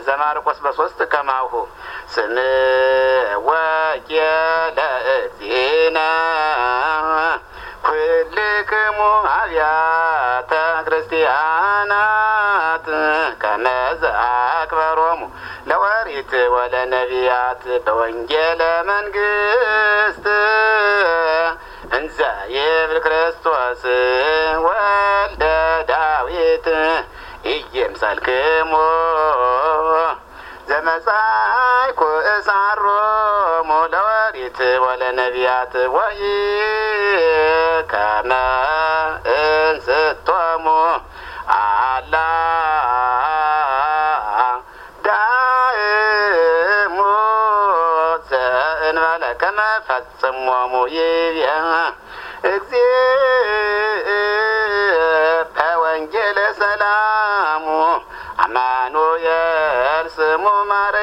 ዘማርቆስ በ3 ከማሁ ስም ወቄለ እግዚእነ ኩልክሙ አብያተ ክርስቲያናት ከመዘ አክበሮሙ ለወሪት ወለነቢያት በወንጌለ መንግስት እንዘ ይብል ክርስቶስ ወልደ ዳዊት ኢየምሰልክሙ ዘመጻእኩ እሳሮሙ ለወሪት ወለነቢያት ወይ ከመ እንስቶሙ አላ ዳእሙ ዘእንበለ ከመ ፈጽሞሙ ይብየ እግዚእ በወንጌለ ሰላሙ አማኑኤል ስሙ ማረ